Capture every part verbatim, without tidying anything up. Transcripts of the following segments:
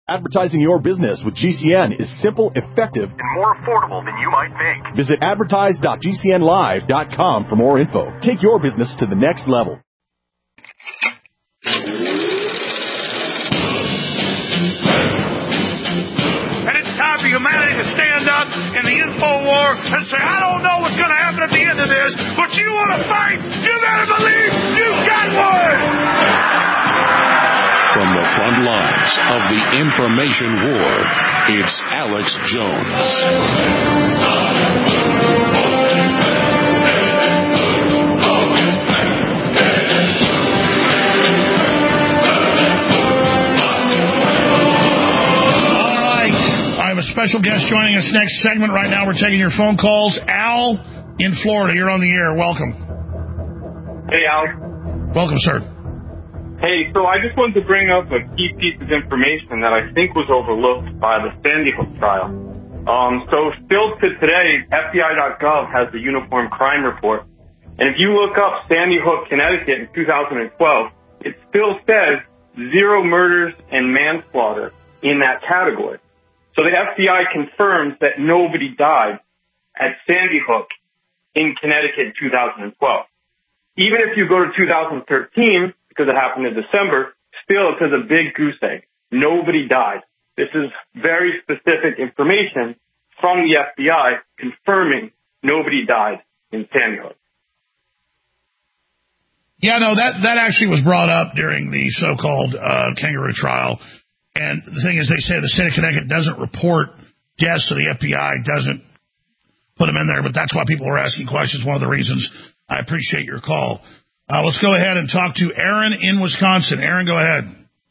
Advertising your business with G C N is simple, effective, and more affordable than you might think. Visit advertise dot g c n live dot com for more info. Take your business to the next level. And it's time for humanity to stand up in the info war and say, I don't know what's going to happen at the end of this, but you want to fight, you better believe you got one! From the front lines of the information war, it's Alex Jones. All right. I have a special guest joining us next segment. Right now we're taking your phone calls. Al in Florida, you're on the air. Welcome. Hey, Alex. Welcome, sir. Hey, so I just wanted to bring up a key piece of information that I think was overlooked by the Sandy Hook trial. Um, so still to today, F B I dot gov has the Uniform Crime Report. And if you look up Sandy Hook, Connecticut in two thousand twelve, it still says zero murders and manslaughter in that category. So the F B I confirms that nobody died at Sandy Hook in Connecticut in two thousand twelve. Even if you go to two thousand thirteen, because it happened in December, still it's a big goose egg. Nobody died. This is very specific information from the F B I confirming nobody died in Sandy Hook. Yeah, no, that, that actually was brought up during the so-called uh, kangaroo trial. And the thing is, they say the state of Connecticut doesn't report deaths, so the F B I doesn't put them in there. But that's why people are asking questions. One of the reasons. I appreciate your call. Uh, let's go ahead and talk to Aaron in Wisconsin. Aaron, go ahead.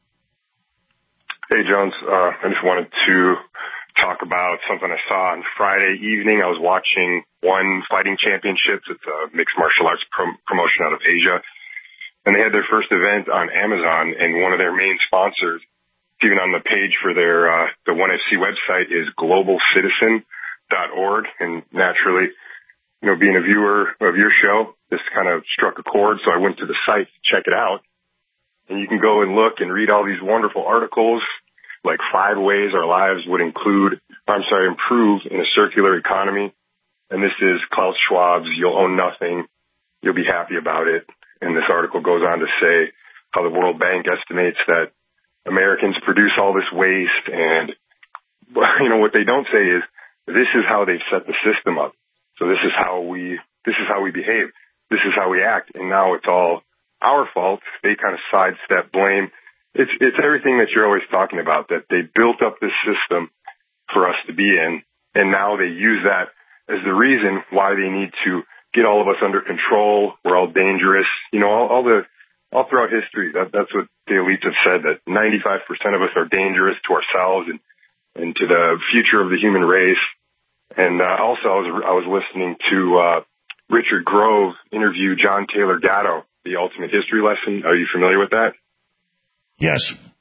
Hey, Jones. Uh, I just wanted to talk about something I saw on Friday evening. I was watching One Fighting Championships. It's a mixed martial arts prom- promotion out of Asia. And they had their first event on Amazon, and one of their main sponsors, even on the page for their uh, the ONE F C website, is global citizen dot org. And naturally, you know, being a viewer of your show, this kind of struck a chord, so I went to the site to check it out. And you can go and look and read all these wonderful articles, like five ways our lives would include, I'm sorry, improve in a circular economy. And this is Klaus Schwab's You'll Own Nothing, You'll Be Happy About It. And this article goes on to say how the World Bank estimates that Americans produce all this waste. And, you know, what they don't say is this is how they've set the system up. So this is how we, this is how we behave. This is how we act. And now it's all our fault. They kind of sidestep blame. It's, it's everything that you're always talking about, that they built up this system for us to be in. And now they use that as the reason why they need to get all of us under control. We're all dangerous. You know, all, all the, all throughout history, that, that's what the elites have said, that ninety-five percent of us are dangerous to ourselves and, and to the future of the human race. And uh, also, I was I was listening to uh, Richard Grove interview John Taylor Gatto, The Ultimate History Lesson. Are you familiar with that? Yes.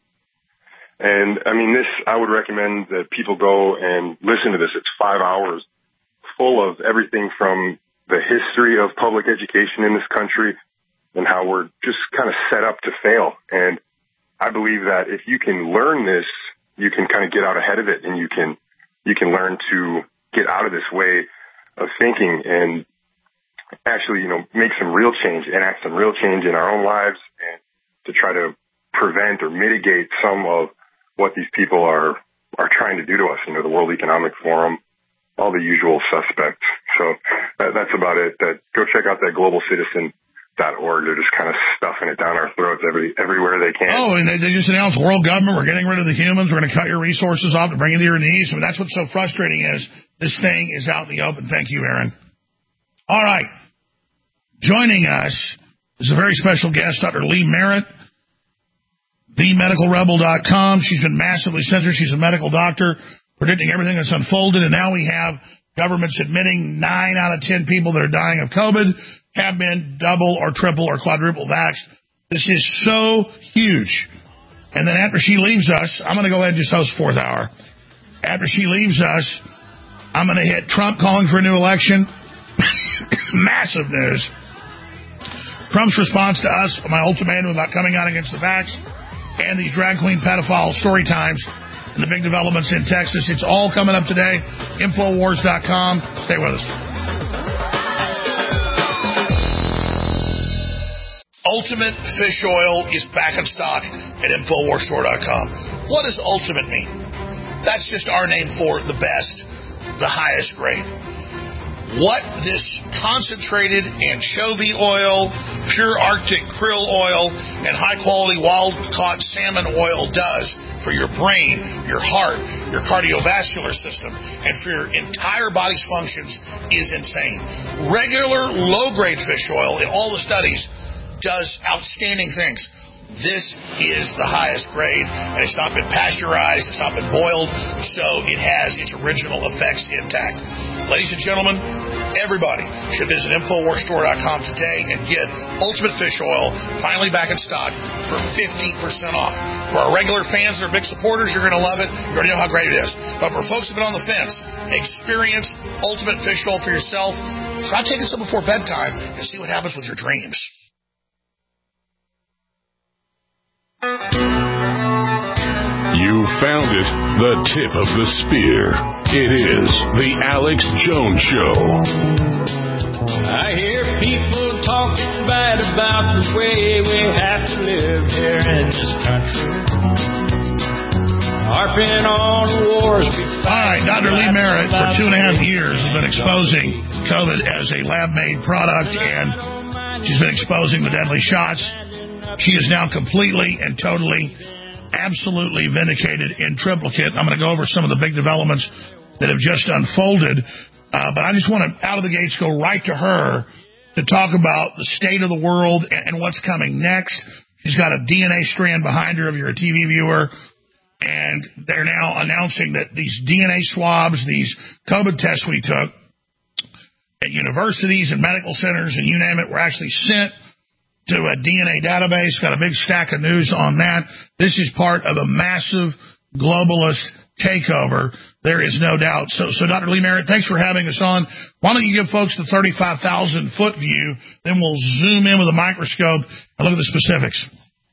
And, I mean, this, I would recommend that people go and listen to this. It's five hours full of everything from the history of public education in this country and how we're just kind of set up to fail. And I believe that if you can learn this, you can kind of get out ahead of it, and you can you can learn to get out of this way of thinking and actually, you know, make some real change, enact some real change in our own lives, and to try to prevent or mitigate some of what these people are, are trying to do to us. You know, the World Economic Forum, all the usual suspects. So that, that's about it. That, go check out that global citizen dot org. They're just kind of stuffing it down our throats every, everywhere they can. Oh, and they, they just announced world government, we're getting rid of the humans, we're going to cut your resources off to bring you to your knees. I mean, that's what's so frustrating is this thing is out in the open. Thank you, Aaron. All right. Joining us is a very special guest, Doctor Lee Merritt, the medical rebel dot com. She's been massively censored. She's a medical doctor, predicting everything that's unfolded, and now we have governments admitting nine out of ten people that are dying of COVID have been double or triple or quadruple vaxxed. This is so huge. And then after she leaves us, I'm going to go ahead and just host fourth hour. After she leaves us, I'm going to hit Trump calling for a new election. Massive news. Trump's response to us, my ultimatum about coming out against the vax, and these drag queen pedophile story times. and the big developments in Texas. It's all coming up today. Infowars dot com. Stay with us. Ultimate Fish Oil is back in stock at Infowars Store dot com. What does Ultimate mean? That's just our name for the best, the highest grade. What this concentrated anchovy oil, pure Arctic krill oil, and high-quality wild-caught salmon oil does for your brain, your heart, your cardiovascular system, and for your entire body's functions is insane. Regular low-grade fish oil in all the studies does outstanding things. This is the highest grade, and it's not been pasteurized, it's not been boiled, so it has its original effects intact. Ladies and gentlemen, everybody should visit Infowars Store dot com today and get Ultimate Fish Oil finally back in stock for fifty percent off. For our regular fans that are big supporters, you're going to love it. You already know how great it is. But for folks who have been on the fence, experience Ultimate Fish Oil for yourself. Try taking some before bedtime and see what happens with your dreams. You found it, the tip of the spear. It is the Alex Jones Show. I hear people talking bad about the way we have to live here in this country. Harping on wars. All right, Doctor Lee Merritt, for two and a half years, has been exposing COVID as a lab-made product, and she's been exposing the deadly shots. She is now completely and totally, absolutely vindicated in triplicate. I'm going to go over some of the big developments that have just unfolded, uh, but I just want to, out of the gates, go right to her to talk about the state of the world and, and what's coming next. She's got a D N A strand behind her if you're a T V viewer, and they're now announcing that these D N A swabs, these COVID tests we took at universities and medical centers and you name it, were actually sent to a D N A database. Got a big stack of news on that. This is part of a massive globalist takeover. There is no doubt. So, so Doctor Lee Merritt, thanks for having us on. Why don't you give folks the thirty-five thousand foot view, then we'll zoom in with a microscope and look at the specifics.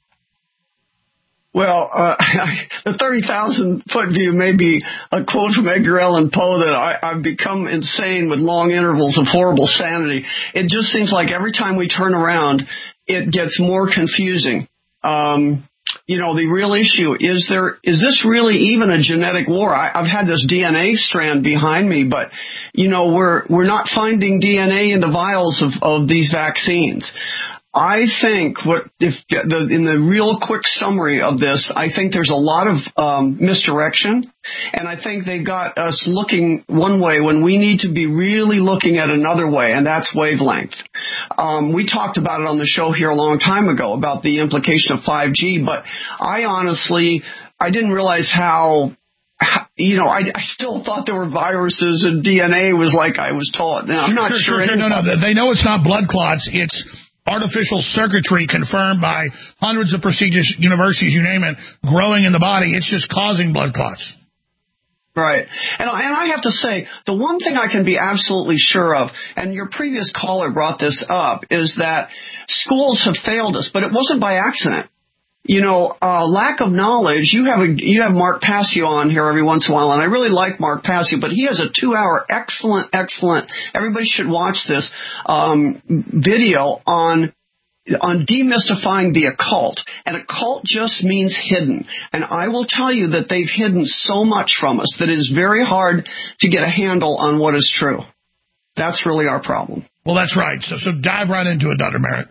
Well, uh, the thirty thousand foot view may be a quote from Edgar Allan Poe that I, I've become insane with long intervals of horrible sanity. It just seems like every time we turn around, it gets more confusing. Um, you know, the real issue is there, is this really even a genetic war? I, I've had this D N A strand behind me, but, you know, we're, we're not finding D N A in the vials of, of these vaccines. I think what if the, in the real quick summary of this, I think there's a lot of um, misdirection, and I think they got us looking one way when we need to be really looking at another way, and that's wavelength. Um, we talked about it on the show here a long time ago about the implication of five G, but I honestly, I didn't realize how, you know, I, I still thought there were viruses and D N A was like I was taught. Now, I'm not sure. sure. sure, sure. No, no, they know it's not blood clots. It's artificial circuitry confirmed by hundreds of prestigious universities, you name it, growing in the body. It's just causing blood clots. Right. And, and I have to say, the one thing I can be absolutely sure of, and your previous caller brought this up, is that schools have failed us, but it wasn't by accident. You know, uh, lack of knowledge. You have a, you have Mark Passio on here every once in a while, and I really like Mark Passio, but he has a two-hour excellent, excellent, everybody should watch this, um, video on on demystifying the occult. And occult just means hidden. And I will tell you that they've hidden so much from us that it is very hard to get a handle on what is true. That's really our problem. Well, that's right. So, so dive right into it, Doctor Merritt.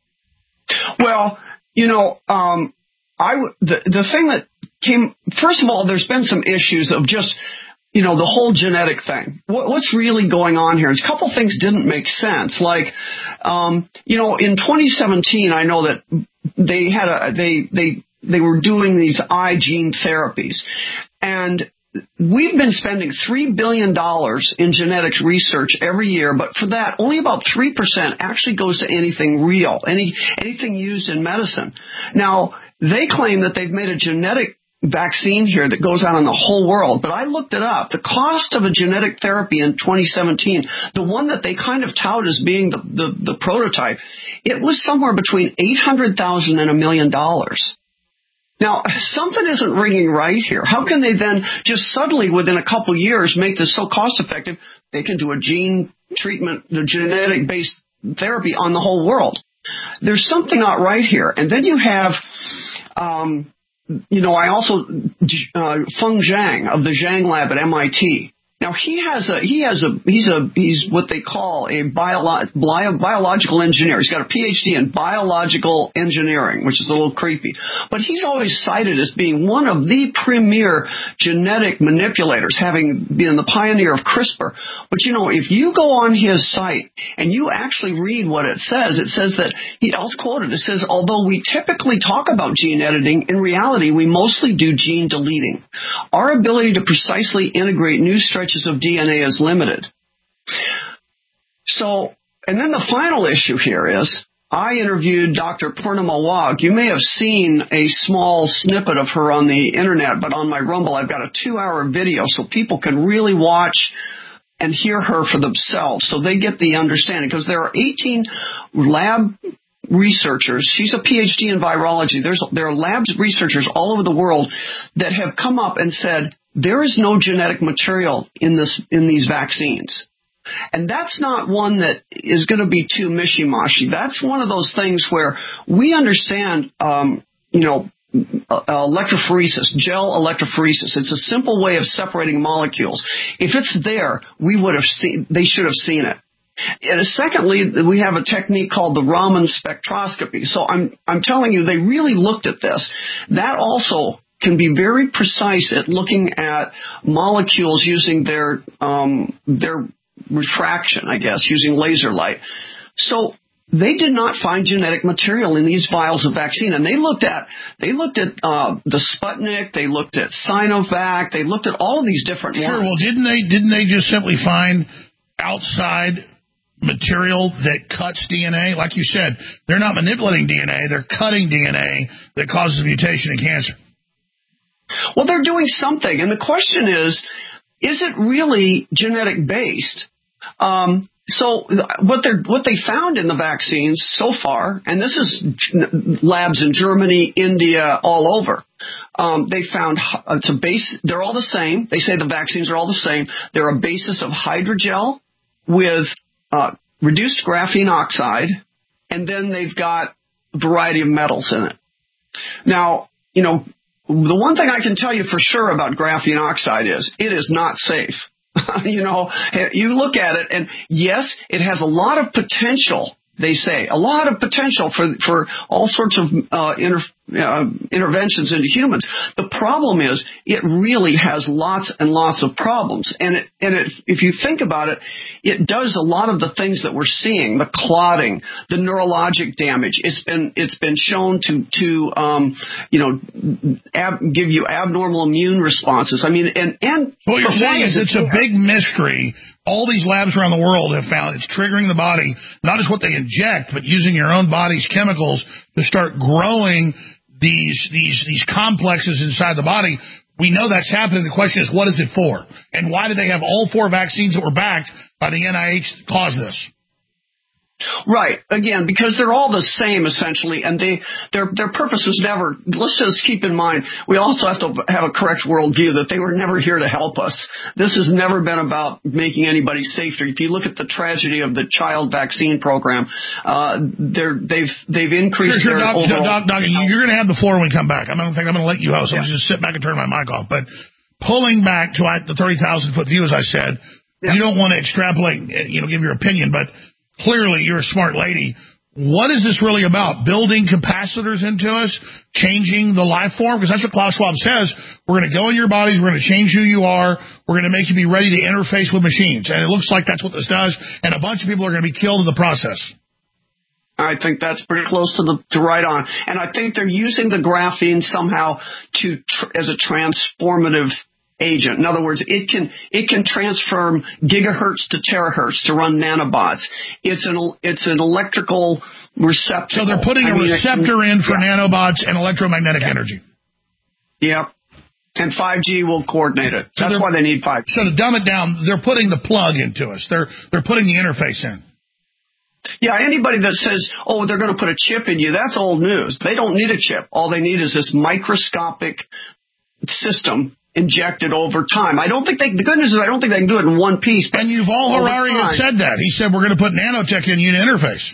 Well, you know, um, I w- the the thing that came first of all, there's been some issues of just, you know, the whole genetic thing. What, what's really going on here? A couple things didn't make sense. Like, um, you know, in twenty seventeen, I know that they had a they they they were doing these eye gene therapies, and we've been spending three billion dollars in genetic research every year, but for that, only about three percent actually goes to anything real, any anything used in medicine. Now, they claim that they've made a genetic vaccine here that goes out in the whole world, but I looked it up. The cost of a genetic therapy in twenty seventeen, the one that they kind of tout as being the, the, the prototype, it was somewhere between eight hundred thousand dollars and a million dollars. Now, something isn't ringing right here. How can they then just suddenly, within a couple years, make this so cost-effective, they can do a gene treatment, the genetic-based therapy on the whole world? There's something not right here. And then you have, um, you know, I also, uh, Feng Zhang of the Zhang Lab at M I T. Now, he has a, he has a, he's a, he's what they call a bio, bio, biological engineer. He's got a P H D in biological engineering, which is a little creepy. But he's always cited as being one of the premier genetic manipulators, having been the pioneer of CRISPR. But, you know, if you go on his site and you actually read what it says, it says that, he, I'll quote it, it says, although we typically talk about gene editing, in reality, we mostly do gene deleting. Our ability to precisely integrate new stretches of D N A is limited. So, and then the final issue here is, I interviewed Doctor Purnima Wag. You may have seen a small snippet of her on the internet, but on my Rumble, I've got a two-hour video so people can really watch and hear her for themselves, so they get the understanding. Because there are eighteen lab researchers. She's a P H D in virology. There's, there are lab researchers all over the world that have come up and said, there is no genetic material in this in these vaccines. And that's not one that is going to be too mishy-mashy. That's one of those things where we understand, um, you know, uh, electrophoresis, gel electrophoresis. It's a simple way of separating molecules. If it's there, we would have seen, they should have seen it. And secondly, we have a technique called the Raman spectroscopy. So I'm I'm telling you, they really looked at this. That also can be very precise at looking at molecules using their um, their refraction, I guess, using laser light. So they did not find genetic material in these vials of vaccine, and they looked at they looked at uh, the Sputnik, they looked at Sinovac, they looked at all of these different sure, ones. Well, didn't they didn't they just simply find outside material that cuts D N A? Like you said, they're not manipulating D N A, they're cutting D N A that causes a mutation in cancer. Well, they're doing something, and the question is, is it really genetic based? Um, so what they what they found in the vaccines so far, and this is labs in Germany, India, all over. Um, they found it's a base. They're all the same. They say the vaccines are all the same. They're a basis of hydrogel with uh, reduced graphene oxide, and then they've got a variety of metals in it. Now, you know, the one thing I can tell you for sure about graphene oxide is it is not safe. You know, you look at it, and yes, it has a lot of potential, they say, a lot of potential for for all sorts of uh, inter, uh, interventions into humans. The problem is it really has lots and lots of problems. And it, and it, if you think about it, it does a lot of the things that we're seeing, the clotting, the neurologic damage. It's been it's been shown to, to um, you know, ab, give you abnormal immune responses. I mean, and... and what you're saying is it's a big mystery. All these labs around the world have found it's triggering the body, not just what they inject, but using your own body's chemicals to start growing these these these complexes inside the body. We know that's happening. The question is, what is it for? And why did they have all four vaccines that were backed by the N I H cause this? Right. Again, because they're all the same, essentially, and they their their purpose was never, let's just keep in mind, we also have to have a correct worldview that they were never here to help us. This has never been about making anybody safer. If you look at the tragedy of the child vaccine program, uh, they're, they've they've increased sure, sure, their doc, overall... Doc, doc, you're going to have the floor when we come back. I don't think I'm going to let you host. I'm yeah. just sit back and turn my mic off. But pulling back to the thirty thousand foot view, as I said, yeah. you don't want to extrapolate, you know, give your opinion, but clearly, you're a smart lady. What is this really about? Building capacitors into us? Changing the life form? Because that's what Klaus Schwab says. We're going to go in your bodies. We're going to change who you are. We're going to make you be ready to interface with machines. And it looks like that's what this does. And a bunch of people are going to be killed in the process. I think that's pretty close to the to right on. And I think they're using the graphene somehow to tr- as a transformative agent. In other words, it can it can transform gigahertz to terahertz to run nanobots. It's an it's an electrical receptor. So they're putting I a mean, receptor in for yeah. nanobots and electromagnetic yeah. energy. Yep. And five G will coordinate it. So that's why they need five G. So to dumb it down, they're putting the plug into us. They're they're putting the interface in. Yeah, anybody that says, oh, they're going to put a chip in you, that's old news. They don't need a chip. All they need is this microscopic system injected over time. I don't think they, the good news is I don't think they can do it in one piece. And Yuval Harari has said that. He said we're going to put nanotech in you to interface.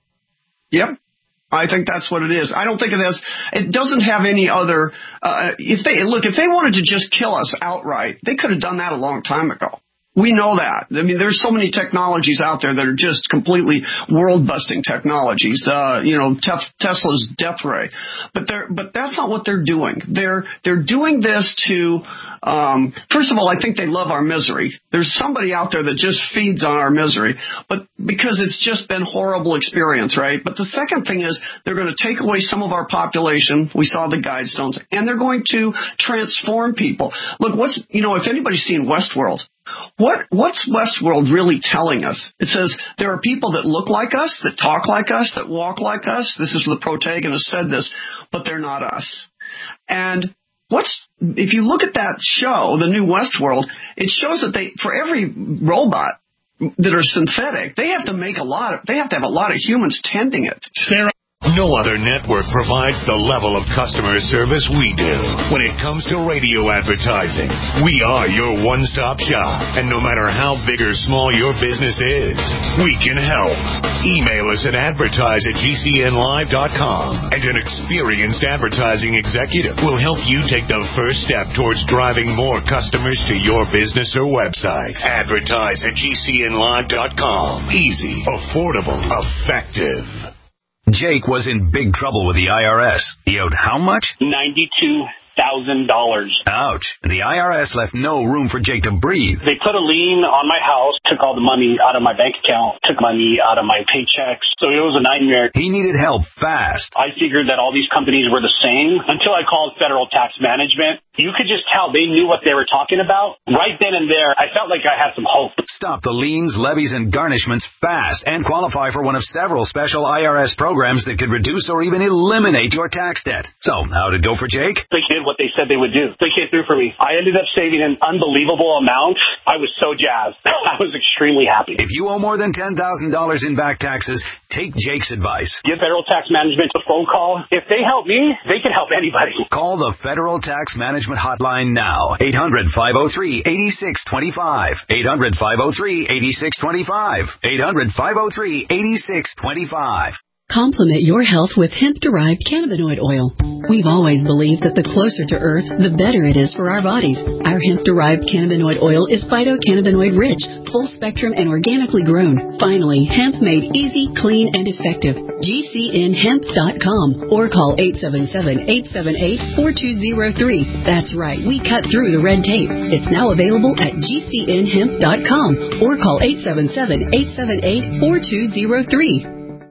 Yep. I think that's what it is. I don't think it has, it doesn't have any other, uh, if they, look, if they wanted to just kill us outright, they could have done that a long time ago. We know that. I mean, there's so many technologies out there that are just completely world-busting technologies. Uh, you know, te- Tesla's death ray, but they're but that's not what they're doing. They're they're doing this to. Um, first of all, I think they love our misery. There's somebody out there that just feeds on our misery, but because it's just been horrible experience, right? But the second thing is they're going to take away some of our population. We saw the Guidestones, and they're going to transform people. Look, what's you know, if anybody's seen Westworld. What what's Westworld really telling us? It says there are people that look like us, that talk like us, that walk like us. This is the protagonist said this, but they're not us. And what's if you look at that show, the new Westworld, it shows that they for every robot that are synthetic, they have to make a lot of they have to have a lot of humans tending it. Sarah. No other network provides the level of customer service we do. When it comes to radio advertising, we are your one-stop shop. And no matter how big or small your business is, we can help. Email us at advertise at G C N live dot com, and an experienced advertising executive will help you take the first step towards driving more customers to your business or website. Advertise at G C N live dot com. Easy, affordable, effective. Jake was in big trouble with the I R S. He owed how much? ninety-two thousand dollars. Ouch. And the I R S left no room for Jake to breathe. They put a lien on my house, took all the money out of my bank account, took money out of my paychecks. So it was a nightmare. He needed help fast. I figured that all these companies were the same until I called Federal Tax Management. You could just tell they knew what they were talking about. Right then and there, I felt like I had some hope. Stop the liens, levies, and garnishments fast and qualify for one of several special I R S programs that could reduce or even eliminate your tax debt. So, how'd it go for Jake? They did what they said they would do. They came through for me. I ended up saving an unbelievable amount. I was so jazzed. I was extremely happy. If you owe more than ten thousand dollars in back taxes, take Jake's advice. Give Federal Tax Management a phone call. If they help me, they can help anybody. Call the Federal Tax Management hotline now. eight hundred, five oh three, eight six two five. eight hundred, five oh three, eight six two five. eight hundred, five oh three, eight six two five. Complement your health with hemp-derived cannabinoid oil. We've always believed that the closer to Earth, the better it is for our bodies. Our hemp-derived cannabinoid oil is phytocannabinoid-rich, full-spectrum, and organically grown. Finally, hemp made easy, clean, and effective. G C N hemp dot com or call eight seven seven, eight seven eight, four two zero three. That's right, we cut through the red tape. It's now available at G C N hemp dot com or call eight seven seven, eight seven eight, four two zero three.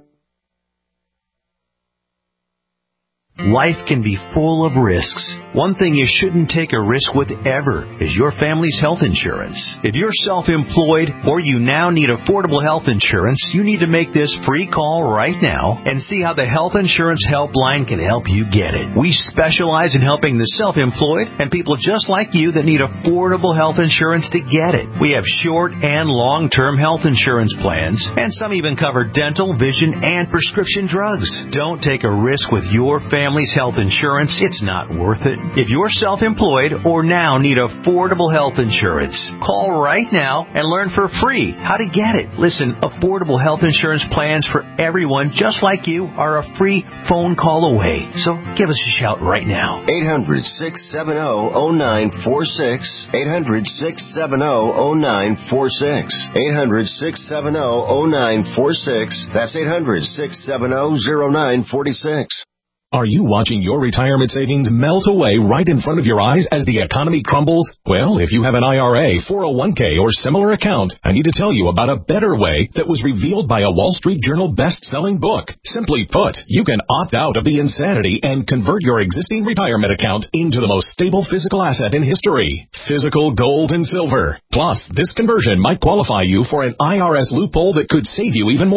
Life can be full of risks. One thing you shouldn't take a risk with ever is your family's health insurance. If you're self-employed or you now need affordable health insurance, you need to make this free call right now and see how the Health Insurance Helpline can help you get it. We specialize in helping the self-employed and people just like you that need affordable health insurance to get it. We have short and long-term health insurance plans, and some even cover dental, vision, and prescription drugs. Don't take a risk with your family. Family's health insurance, it's not worth it. If you're self-employed or now need affordable health insurance, call right now and learn for free how to get it. Listen, affordable health insurance plans for everyone just like you are a free phone call away. So give us a shout right now. eight hundred, six seven zero, zero nine four six. eight hundred, six seven zero, zero nine four six. eight hundred, six seven zero, zero nine four six. That's eight hundred, six seven zero, zero nine four six. Are you watching your retirement savings melt away right in front of your eyes as the economy crumbles? Well, if you have an I R A, four oh one k, or similar account, I need to tell you about a better way that was revealed by a Wall Street Journal best-selling book. Simply put, you can opt out of the insanity and convert your existing retirement account into the most stable physical asset in history, physical gold and silver. Plus, this conversion might qualify you for an I R S loophole that could save you even more.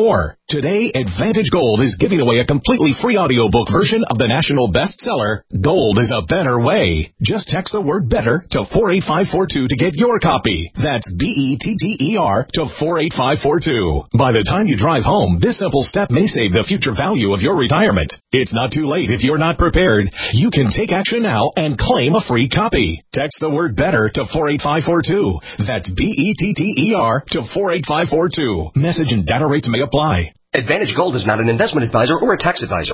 Today, Advantage Gold is giving away a completely free audiobook version of the national bestseller, Gold is a Better Way. Just text the word better to four eight five four two to get your copy. That's B E T T E R to four eight five four two. By the time you drive home, this simple step may save the future value of your retirement. It's not too late if you're not prepared. You can take action now and claim a free copy. Text the word better to four eight five four two. That's B E T T E R to four eight five four two. Message and data rates may apply. Advantage Gold is not an investment advisor or a tax advisor.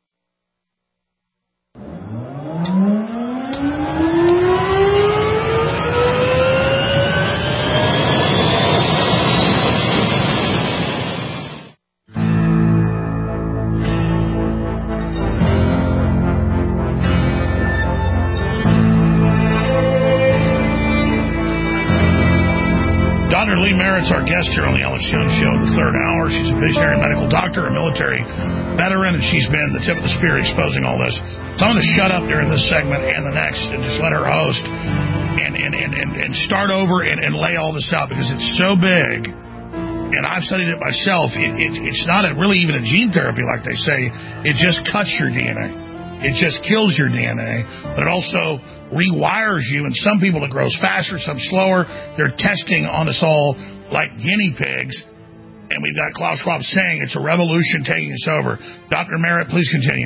Doctor Lee Merritt's our guest here on the Alex Jones Show in the third hour. She's a visionary medical doctor, a military veteran, and she's been the tip of the spear exposing all this. So I'm going to shut up during this segment and the next and just let her host and and, and, and, and start over and, and lay all this out because it's so big. And I've studied it myself. It, it, it's not a, really even a gene therapy like they say. It just cuts your D N A. It just kills your D N A. But it also rewires you, and some people it grows faster, some slower. They're testing on us all like guinea pigs, and we've got Klaus Schwab saying it's a revolution taking us over. Doctor Merritt, please continue.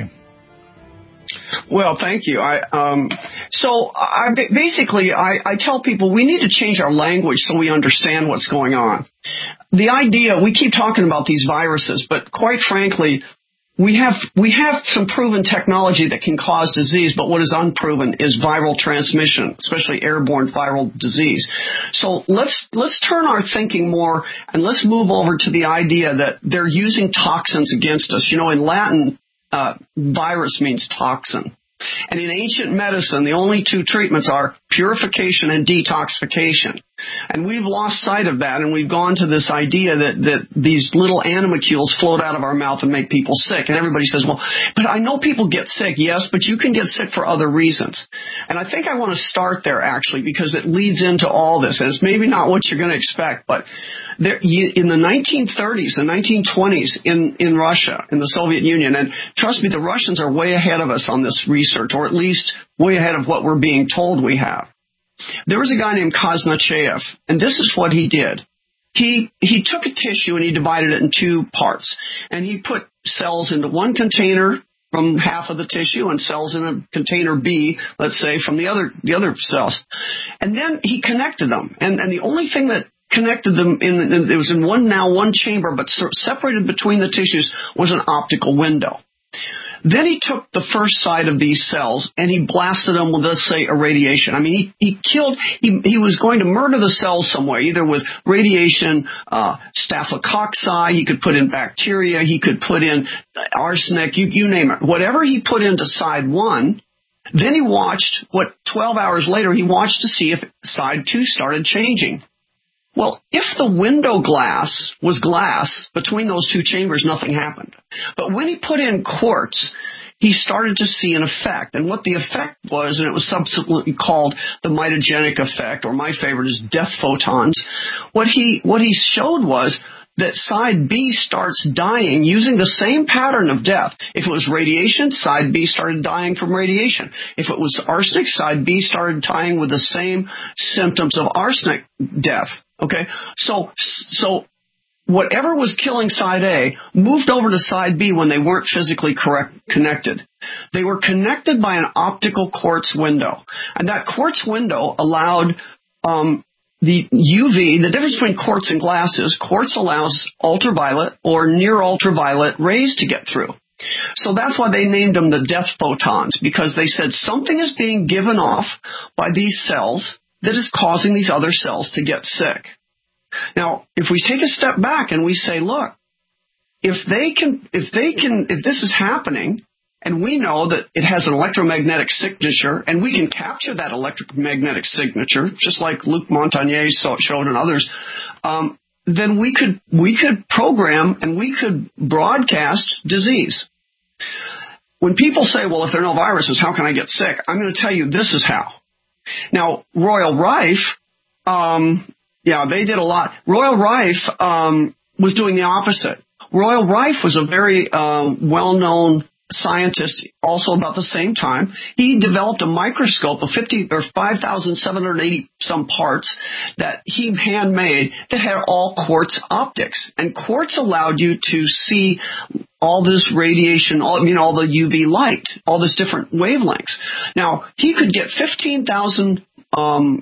Well, thank you. I um, so I basically I, I tell people we need to change our language so we understand what's going on. The idea, we keep talking about these viruses, but quite frankly, We have we have some proven technology that can cause disease, but what is unproven is viral transmission, especially airborne viral disease. So let's let's turn our thinking more and let's move over to the idea that they're using toxins against us. You know, in Latin, uh, virus means toxin. And in ancient medicine, the only two treatments are purification and detoxification. And we've lost sight of that, and we've gone to this idea that, that these little animalcules float out of our mouth and make people sick. And everybody says, well, but I know people get sick. Yes, but you can get sick for other reasons. And I think I want to start there, actually, because it leads into all this. And it's maybe not what you're going to expect, but there, in the nineteen thirties, the nineteen twenties in, in Russia, in the Soviet Union, and trust me, the Russians are way ahead of us on this research, or at least way ahead of what we're being told we have. There was a guy named Kazanachev, and this is what he did. He he took a tissue and he divided it in two parts, and he put cells into one container from half of the tissue and cells in a container B, let's say, from the other the other cells. And then he connected them, and, and the only thing that connected them, in, in it was in one now one chamber, but separated between the tissues was an optical window. Then he took the first side of these cells and he blasted them with, let's say, irradiation. I mean, he, he killed, he, he was going to murder the cells somewhere, either with radiation, uh, staphylococci, he could put in bacteria, he could put in arsenic, you, you name it. Whatever he put into side one, then he watched, what, twelve hours later, he watched to see if side two started changing. Well, if the window glass was glass between those two chambers, nothing happened. But when he put in quartz, he started to see an effect. And what the effect was, and it was subsequently called the mitogenic effect, or my favorite is death photons, what he what he showed was that side B starts dying using the same pattern of death. If it was radiation, side B started dying from radiation. If it was arsenic, side B started dying with the same symptoms of arsenic death. Okay, so so whatever was killing side A moved over to side B when they weren't physically correct, connected. They were connected by an optical quartz window, and that quartz window allowed um, the U V. The difference between quartz and glass is quartz allows ultraviolet or near ultraviolet rays to get through. So that's why they named them the death photons, because they said something is being given off by these cells that is causing these other cells to get sick. Now, if we take a step back and we say, look, if they can, if they can, if this is happening, and we know that it has an electromagnetic signature, and we can capture that electromagnetic signature, just like Luc Montagnier showed and others, um, then we could we could program and we could broadcast disease. When people say, well, if there are no viruses, how can I get sick? I'm going to tell you this is how. Now, Royal Rife, um, yeah, they did a lot. Royal Rife um, was doing the opposite. Royal Rife was a very uh, well-known scientist also about the same time. He developed a microscope of fifty or five thousand seven hundred eighty some parts that he handmade that had all quartz optics. And quartz allowed you to see all this radiation, all, you know, all the U V light, all this different wavelengths. Now, he could get fifteen thousand um,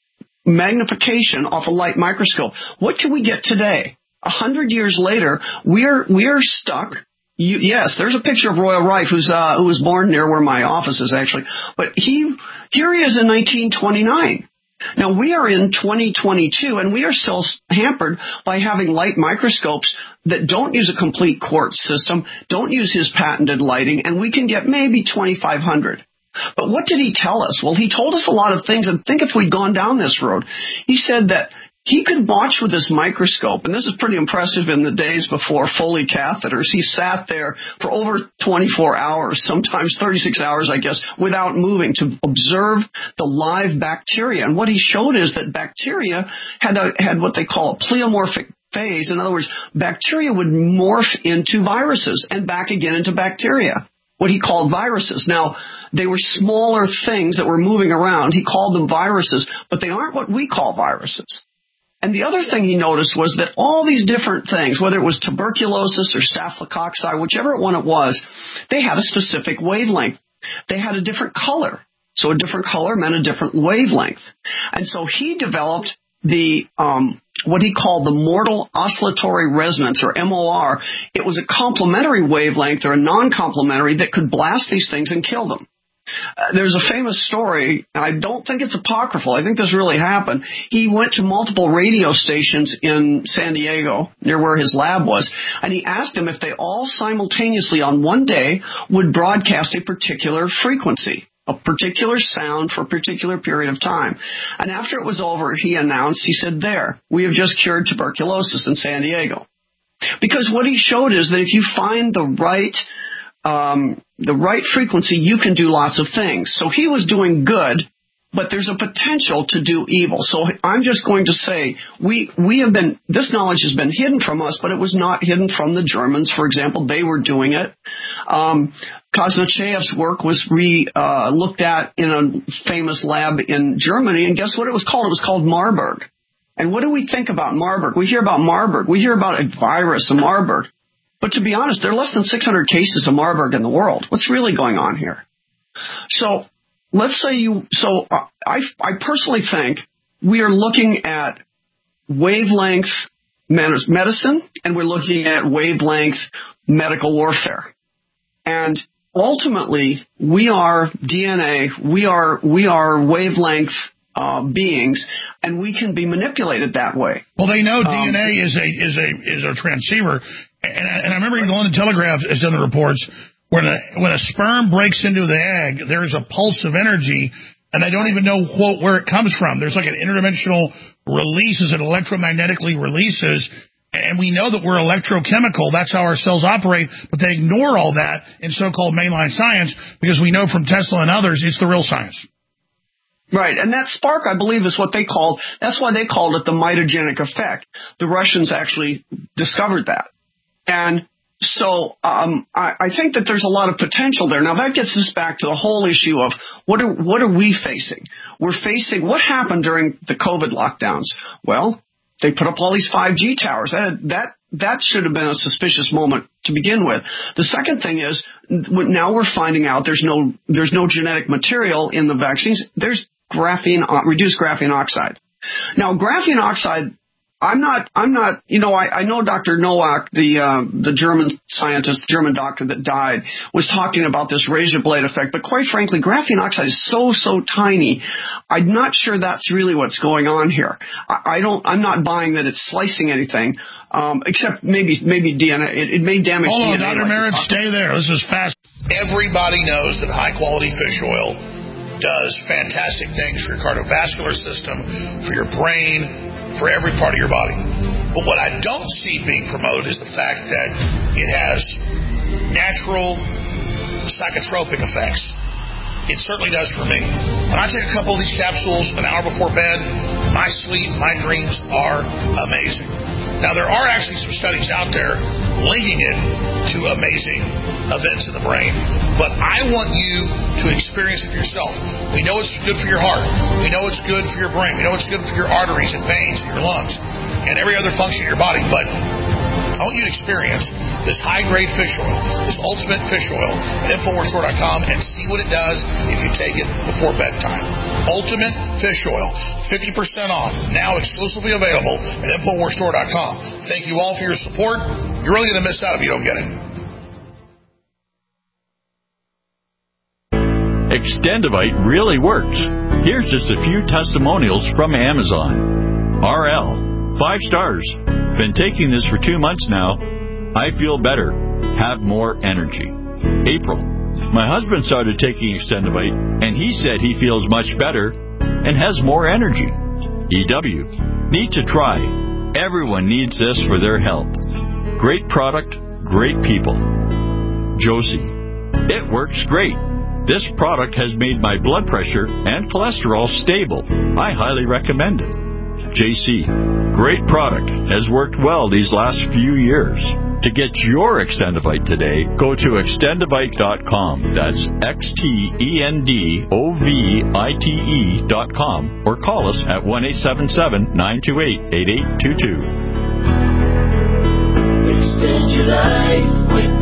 magnification off a light microscope. What can we get today? A hundred years later, we're we're stuck. You, yes, there's a picture of Royal Rife, who's uh, who was born near where my office is actually. But he here he is in nineteen twenty-nine. Now we are in twenty twenty-two, and we are still hampered by having light microscopes that don't use a complete quartz system, don't use his patented lighting, and we can get maybe twenty-five hundred. But what did he tell us? Well, he told us a lot of things, and think if we'd gone down this road. He said that he could watch with his microscope, and this is pretty impressive in the days before Foley catheters. He sat there for over twenty-four hours, sometimes thirty-six hours, I guess, without moving to observe the live bacteria. And what he showed is that bacteria had a, had what they call a pleomorphic phase. In other words, bacteria would morph into viruses and back again into bacteria, what he called viruses. Now, they were smaller things that were moving around. He called them viruses, but they aren't what we call viruses. And the other thing he noticed was that all these different things, whether it was tuberculosis or staphylococci, whichever one it was, they had a specific wavelength. They had a different color. So a different color meant a different wavelength. And so he developed the um, what he called the mortal oscillatory resonance, or M O R. It was a complementary wavelength or a non-complementary that could blast these things and kill them. Uh, there's a famous story. I don't think it's apocryphal. I think this really happened. He went to multiple radio stations in San Diego, near where his lab was, and he asked them if they all simultaneously on one day would broadcast a particular frequency, a particular sound for a particular period of time. And after it was over, he announced, he said, there, we have just cured tuberculosis in San Diego. Because what he showed is that if you find the right Um, the right frequency, you can do lots of things. So he was doing good, but there's a potential to do evil. So I'm just going to say we we have been, this knowledge has been hidden from us, but it was not hidden from the Germans. For example, they were doing it. Um, Kosnochev's work was re uh, looked at in a famous lab in Germany, and guess what it was called? It was called Marburg. And what do we think about Marburg? We hear about Marburg. We hear about a virus, a Marburg. But to be honest, there are less than six hundred cases of Marburg in the world. What's really going on here? So let's say you, so I, I personally think we are looking at wavelength medicine, and we're looking at wavelength medical warfare. And ultimately, we are D N A, we are, we are wavelength uh, beings, and we can be manipulated that way. Well, they know um, D N A is a, is a, is a transceiver. And I, and I remember the London Telegraph has done the reports when a, when a sperm breaks into the egg, there's a pulse of energy, and they don't even know what, where it comes from. There's like an interdimensional release as it electromagnetically releases, and we know that we're electrochemical. That's how our cells operate, but they ignore all that in so-called mainline science because we know from Tesla and others it's the real science. Right, and that spark, I believe, is what they called, that's why they called it the mitogenic effect. The Russians actually discovered that. And so um, I, I think that there's a lot of potential there. Now, that gets us back to the whole issue of what are, what are we facing? We're facing what happened during the COVID lockdowns. Well, they put up all these five G towers. That, that, that should have been a suspicious moment to begin with. The second thing is now we're finding out there's no, there's no genetic material in the vaccines. There's graphene, reduced graphene oxide. Now, graphene oxide, I'm not, I'm not, you know, I, I know Doctor Nowak, the, uh, the German scientist, German doctor that died, was talking about this razor blade effect. But quite frankly, graphene oxide is so, so tiny. I'm not sure that's really what's going on here. I, I don't, I'm not buying that it's slicing anything, um, except maybe, maybe D N A. It, it may damage Hold D N A. Hold on, Doctor Like Merritt, stay there. This is fast. Everybody knows that high quality fish oil does fantastic things for your cardiovascular system, for your brain, for every part of your body. But what I don't see being promoted is the fact that it has natural psychotropic effects. It certainly does for me. When I take a couple of these capsules an hour before bed, my sleep, my dreams are amazing. Now, there are actually some studies out there linking it to amazing events in the brain, but I want you to experience it yourself. We know it's good for your heart. We know it's good for your brain. We know it's good for your arteries and veins and your lungs and every other function in your body, but I want you to experience this high-grade fish oil, this ultimate fish oil at Infowars Store dot com and see what it does if you take it before bedtime. Ultimate Fish Oil, fifty percent off, now exclusively available at Infowars Store dot com. Thank you all for your support. You're really going to miss out if you don't get it. Extendivite really works. Here's just a few testimonials from Amazon. R L, five stars. Been taking this for two months now. I feel better, have more energy. April, my husband started taking Extendivite, and he said he feels much better and has more energy. E W, need to try. Everyone needs this for their health. Great product, great people. Josie, it works great. This product has made my blood pressure and cholesterol stable. I highly recommend it. J C, great product, has worked well these last few years. To get your Extendivite today, go to extendivite dot com. That's X T E N D O V I T E dot com or call us at one eight seven seven, nine two eight, eight eight two two. Extend your life with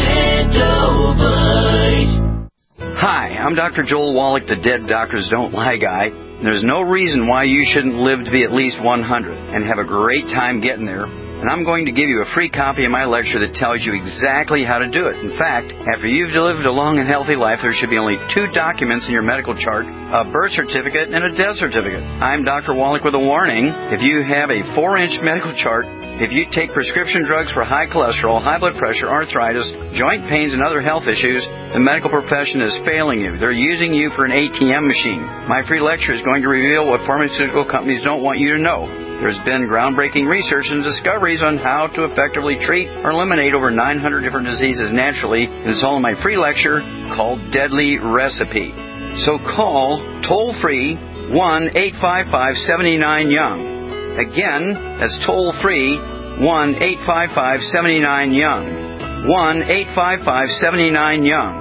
Extendivite. Hi, I'm Doctor Joel Wallach, the Dead Doctors Don't Lie guy. There's no reason why you shouldn't live to be at least one hundred and have a great time getting there. And I'm going to give you a free copy of my lecture that tells you exactly how to do it. In fact, after you've lived a long and healthy life, there should be only two documents in your medical chart, a birth certificate and a death certificate. I'm Doctor Wallach with a warning. If you have a four-inch medical chart, if you take prescription drugs for high cholesterol, high blood pressure, arthritis, joint pains, and other health issues, the medical profession is failing you. They're using you for an A T M machine. My free lecture is going to reveal what pharmaceutical companies don't want you to know. There's been groundbreaking research and discoveries on how to effectively treat or eliminate over nine hundred different diseases naturally. And it's all in my free lecture called Deadly Recipe. So call toll-free one eight five five, seven nine, young. Again, that's toll-free one eight five five, seven nine, young. one eight five five, seven nine, young.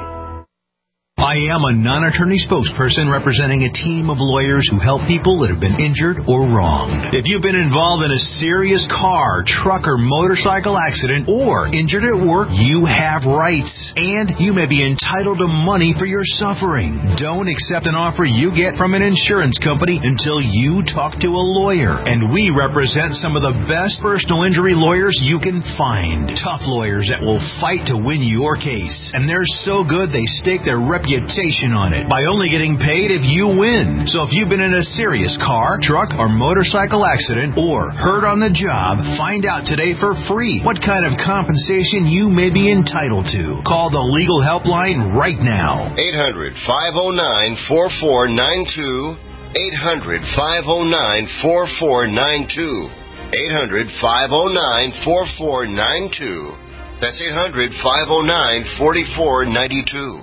I am a non-attorney spokesperson representing a team of lawyers who help people that have been injured or wronged. If you've been involved in a serious car, truck, or motorcycle accident or injured at work, you have rights, and you may be entitled to money for your suffering. Don't accept an offer you get from an insurance company until you talk to a lawyer, and we represent some of the best personal injury lawyers you can find. Tough lawyers that will fight to win your case, and they're so good they stake their reputation on it by only getting paid if you win. So if you've been in a serious car, truck, or motorcycle accident or hurt on the job, find out today for free what kind of compensation you may be entitled to. Call the legal helpline right now. eight hundred, five oh nine, four four nine two. eight hundred, five oh nine, four four nine two. eight hundred, five oh nine, four four nine two. That's eight hundred, five oh nine, four four nine two.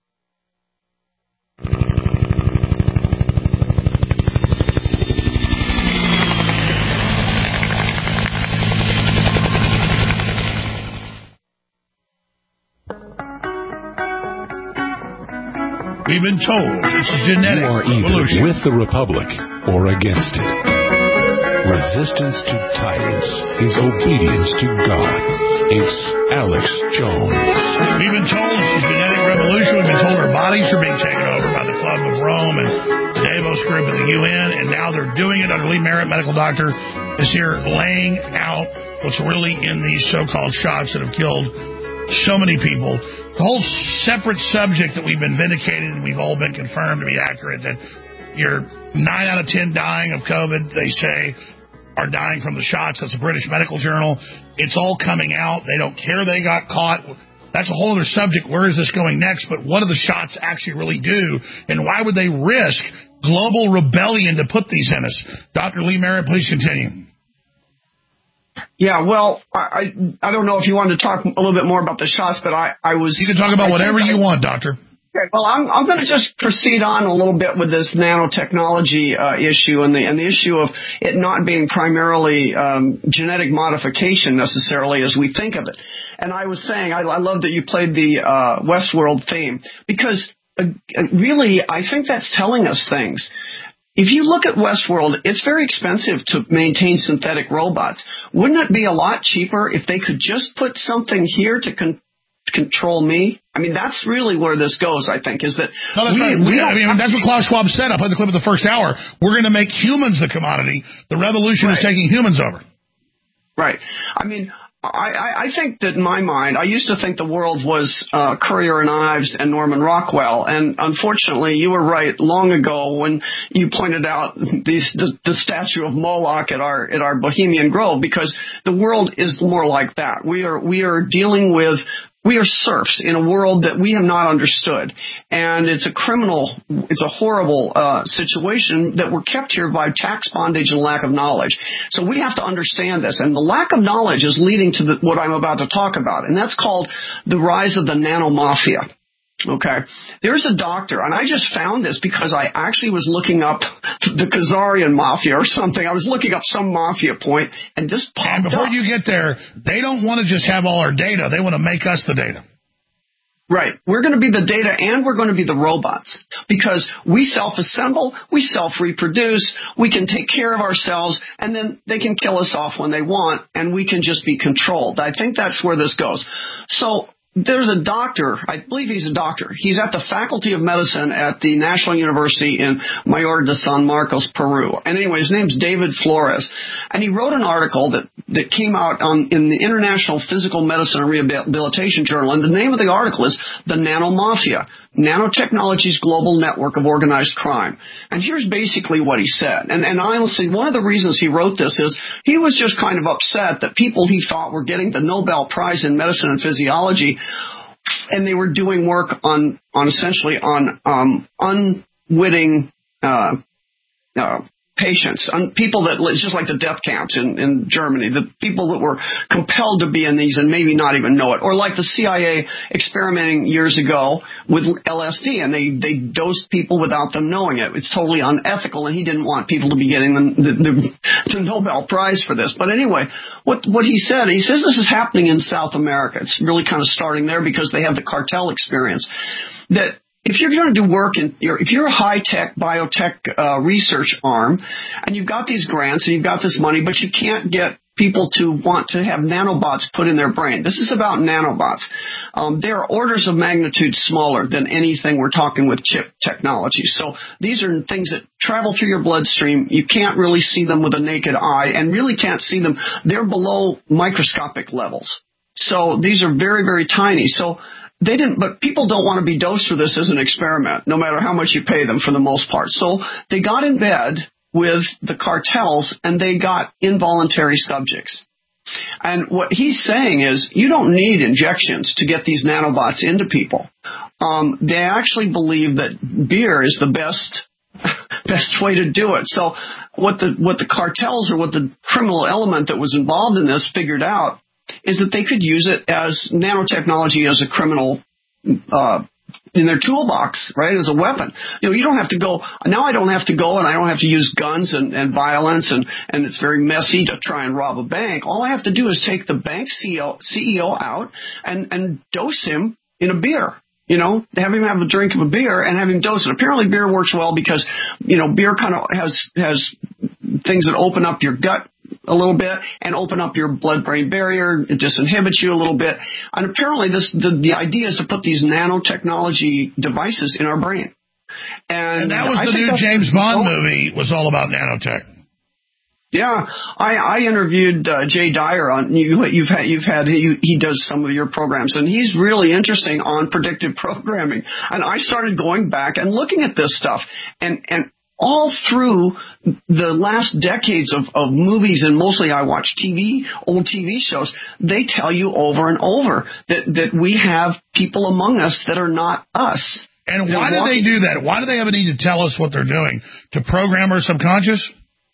We've been told it's genetic. You are either evolution. with the Republic or against it. Resistance to tyrants is obedience to God. It's Alex Jones. We've been told it's genetic revolution. We've been told our bodies are being taken over by the Club of Rome and Davos Group and the U N, and now they're doing it. Dr. Lee Merritt, medical doctor, is here laying out what's really in these so-called shots that have killed so many people. The whole separate subject that we've been vindicated and we've all been confirmed to be accurate, that you're nine out of ten dying of COVID, they say, are dying from the shots. That's a British Medical Journal. It's all coming out. They don't care they got caught. That's a whole other subject. Where is this going next? But what do the shots actually really do? And why would they risk global rebellion to put these in us? Doctor Lee Merritt, please continue. Yeah, well, I I don't know if you wanted to talk a little bit more about the shots, but I, I was... You can talk about whatever you want, Doctor. Okay, well, I'm, I'm going to just proceed on a little bit with this nanotechnology uh, issue and the and the issue of it not being primarily um, genetic modification necessarily as we think of it. And I was saying, I, I love that you played the uh, Westworld theme because uh, really, I think that's telling us things. If you look at Westworld, it's very expensive to maintain synthetic robots. Wouldn't it be a lot cheaper if they could just put something here to con- control me? I mean, that's really where this goes, I think, is that... No, that's we, right. we We, I mean, that's what Klaus Schwab said. I played the clip at the first hour. We're going to make humans the commodity. The revolution right. is taking humans over. Right. I mean... I, I think that in my mind, I used to think the world was uh, Currier and Ives and Norman Rockwell, and unfortunately, you were right long ago when you pointed out these, the, the statue of Moloch at our at our Bohemian Grove, because the world is more like that. We are we are dealing with. We are serfs in a world that we have not understood, and it's a criminal, it's a horrible uh, situation that we're kept here by tax bondage and lack of knowledge. So we have to understand this, and the lack of knowledge is leading to the, what I'm about to talk about, and that's called the rise of the nanomafia. Okay, there's a doctor, and I just found this because I actually was looking up the Khazarian mafia or something. I was looking up some mafia point, and this popped And before up. you get there, they don't want to just have all our data. They want to make us the data. Right. We're going to be the data, and we're going to be the robots, because we self-assemble, we self-reproduce, we can take care of ourselves, and then they can kill us off when they want, and we can just be controlled. I think that's where this goes. So there's a doctor, I believe he's a doctor. He's at the Faculty of Medicine at the National University in Mayor de San Marcos, Peru. And anyway, his name's David Flores. And he wrote an article that, that came out on, in the International Physical Medicine and Rehabilitation Journal. And the name of the article is The Nanomafia, Nanotechnology's Global Network of Organized Crime. And here's basically what he said. And, and honestly, one of the reasons he wrote this is he was just kind of upset that people he thought were getting the Nobel Prize in Medicine and Physiology, and they were doing work on, on essentially on um, unwitting uh, uh, patients, on people that, it's just like the death camps in, in Germany, the people that were compelled to be in these and maybe not even know it, or like the C I A experimenting years ago with L S D, and they, they dosed people without them knowing it. It's totally unethical, and he didn't want people to be getting the, the, the, the Nobel Prize for this. But anyway, what, what he said, he says this is happening in South America. It's really kind of starting there because they have the cartel experience. That if you're going to do work in, if you're a high-tech biotech uh, research arm, and you've got these grants and you've got this money, but you can't get people to want to have nanobots put in their brain. This is about nanobots. Um, they are orders of magnitude smaller than anything we're talking with chip technology. So these are things that travel through your bloodstream. You can't really see them with a naked eye, and really can't see them. They're below microscopic levels. So these are very, very tiny. So They didn't, but people don't want to be dosed for this as an experiment, no matter how much you pay them for the most part. So they got in bed with the cartels, and they got involuntary subjects. And what he's saying is you don't need injections to get these nanobots into people. Um, they actually believe that beer is the best best way to do it. So what the what the cartels, or what the criminal element that was involved in this figured out, is that they could use it as nanotechnology as a criminal uh, in their toolbox, right, as a weapon. You know, you don't have to go, now I don't have to go and I don't have to use guns and, and violence, and, and it's very messy to try and rob a bank. All I have to do is take the bank C E O out and, and dose him in a beer. You know, have him have a drink of a beer and have him dose it. Apparently beer works well because, you know, beer kind of has has things that open up your gut a little bit and open up your blood-brain barrier. It disinhibits you a little bit. And apparently this the, the idea is to put these nanotechnology devices in our brain. And, and that was I the new James Bond movie, was all about nanotech. Yeah, I, I interviewed uh, Jay Dyer on you. You've had you've had he, he does some of your programs, and he's really interesting on predictive programming. And I started going back and looking at this stuff, and and all through the last decades of, of movies, and mostly I watch T V, old T V shows. They tell you over and over that that we have people among us that are not us. And why do they do that? Why do they have a need to tell us what they're doing? To program our subconscious?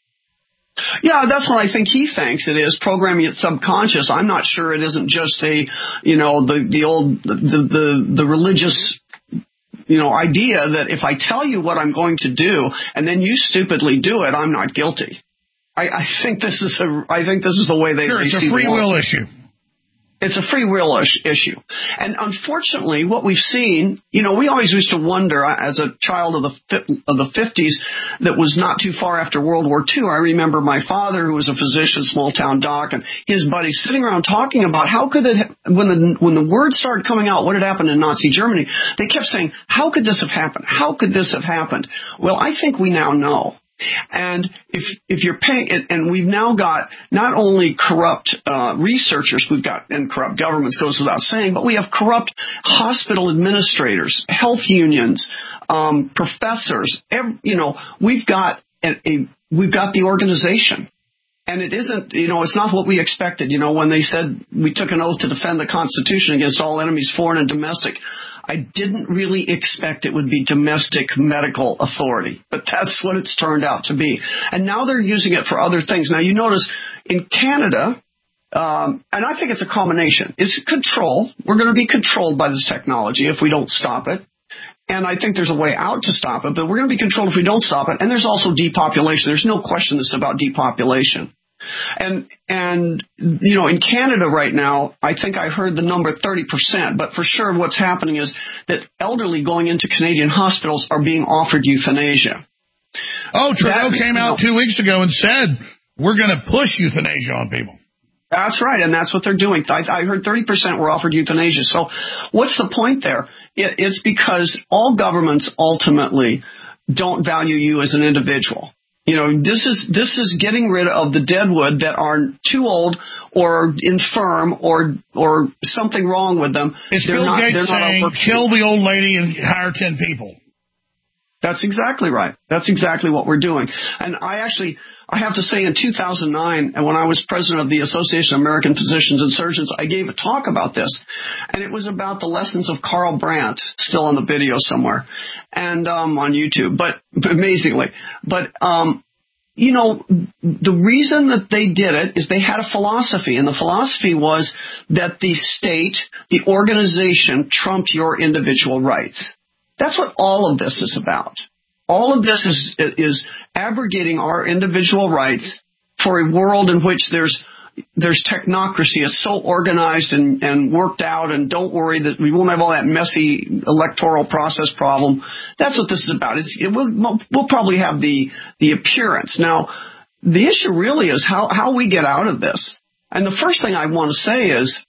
Yeah, that's what I think he thinks it is, programming it subconscious. I'm not sure it isn't just a, you know, the the old the the, the religious, you know, idea that if I tell you what I'm going to do and then you stupidly do it, I'm not guilty. I, I think this is a, I think this is the way they, sure, they it's see a free the will issue. It's a free will issue. And unfortunately, what we've seen, you know, we always used to wonder, as a child of the of the fifties that was not too far after World War Two, I remember my father, who was a physician, small-town doc, and his buddies sitting around talking about how could it, when the when the word started coming out, what had happened in Nazi Germany, they kept saying, how could this have happened? How could this have happened? Well, I think we now know. And if if you're paying, and we've now got not only corrupt uh, researchers, we've got, and corrupt governments, goes without saying, but we have corrupt hospital administrators, health unions, um, professors. Every, you know, we've got a, a we've got the organization. And it isn't, you know, it's not what we expected. You know, when they said we took an oath to defend the Constitution against all enemies, foreign and domestic, I didn't really expect it would be domestic medical authority, but that's what it's turned out to be. And now they're using it for other things. Now, you notice in Canada, um, and I think it's a combination. It's control. We're going to be controlled by this technology if we don't stop it. And I think there's a way out to stop it, but we're going to be controlled if we don't stop it. And there's also depopulation. There's no question this is about depopulation. And, and, you know, in Canada right now, I think I heard the number thirty percent, but for sure what's happening is that elderly going into Canadian hospitals are being offered euthanasia. Oh, Trudeau that, came out you know, two weeks ago and said, we're going to push euthanasia on people. That's right, and that's what they're doing. I, I heard thirty percent were offered euthanasia. So what's the point there? It, it's because all governments ultimately don't value you as an individual. You know, this is this is getting rid of the deadwood that are too old or infirm or or something wrong with them. It's they're Bill not, Gates they're saying, not kill the old lady and hire ten people. That's exactly right. That's exactly what we're doing. And I actually, I have to say, in two thousand nine, and when I was president of the Association of American Physicians and Surgeons, I gave a talk about this. And it was about the lessons of Karl Brandt, still on the video somewhere, and um, on YouTube, but, but amazingly. But, um, you know, the reason that they did it is they had a philosophy, and the philosophy was that the state, the organization, trumped your individual rights. That's what all of this is about. All of this is is abrogating our individual rights for a world in which there's there's technocracy. It's so organized and, and worked out, and don't worry that we won't have all that messy electoral process problem. That's what this is about. It's, it will, we'll probably have the the appearance. Now, the issue really is how, how we get out of this. And the first thing I want to say is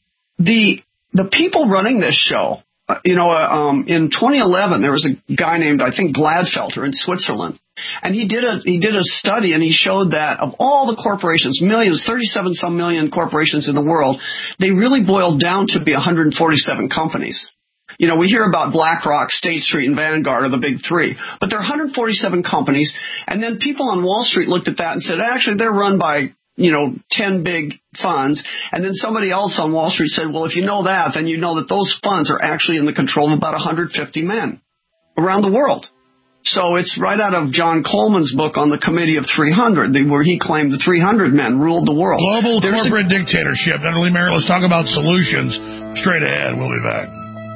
the the people running this show. You know, uh, um, in twenty eleven, there was a guy named, I think, Gladfelter in Switzerland. And he did a he did a study, and he showed that of all the corporations, millions, thirty-seven some million corporations in the world, they really boiled down to be one hundred forty-seven companies. You know, we hear about BlackRock, State Street, and Vanguard are the big three. But there are one hundred forty-seven companies. And then people on Wall Street looked at that and said, actually, they're run by, you know, ten big funds. And then somebody else on Wall Street said, well, if you know that, then you know that those funds are actually in the control of about one hundred fifty men around the world. So it's right out of John Coleman's book on the Committee of three hundred, where he claimed the three hundred men ruled the world. Global There's corporate a- dictatorship. Natalie Merritt, let's talk about solutions straight ahead. We'll be back.